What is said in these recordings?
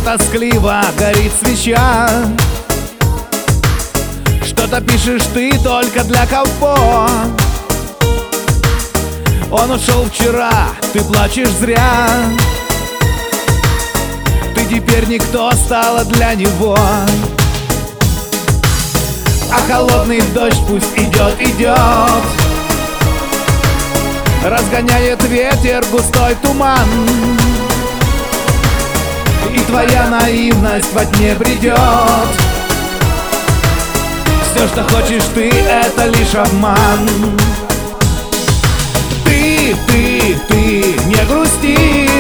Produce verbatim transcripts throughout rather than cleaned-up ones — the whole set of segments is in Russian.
тоскливо горит свеча. Что-то пишешь ты только для кого. Он ушел вчера, ты плачешь зря. Ты теперь никто стала для него. А холодный дождь пусть идет, идет, разгоняет ветер густой туман. И твоя наивность во тьме придет. Все, что хочешь ты, это лишь обман. Ты, ты, ты, не грусти.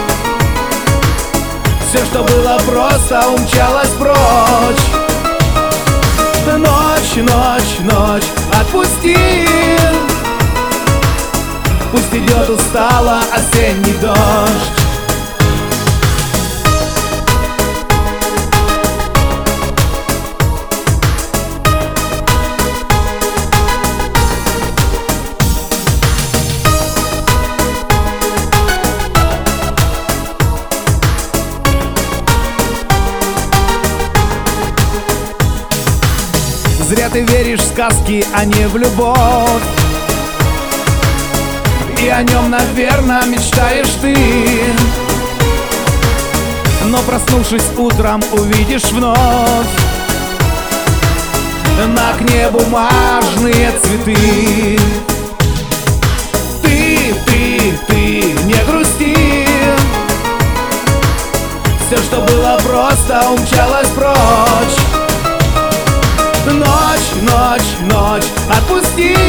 Все, что было просто, умчалось прочь. Ночь, ночь, ночь, отпусти. Пусть идет устало осенний дождь. Зря ты веришь в сказки, а не в любовь. И о нем, наверное, мечтаешь ты. Но проснувшись утром, увидишь вновь на окне бумажные цветы. Ты, ты, ты, не грусти. Все, что было просто, умчалось прочь. Ночь, ночь, ночь, отпусти.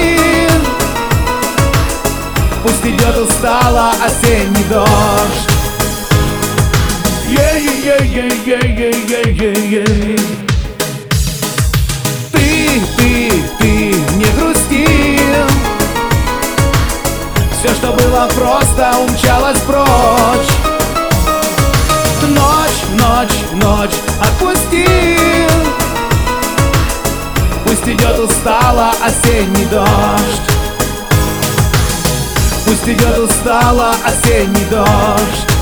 Пусть идет устало осенний дождь. Е-е-е-е-е-е-е-е. Ты, ты, ты, не грусти. Все, что было просто, умчалось прочь. Ночь, ночь, ночь, отпусти. Пусть идет устало осенний дождь. Пусть идет устало осенний дождь.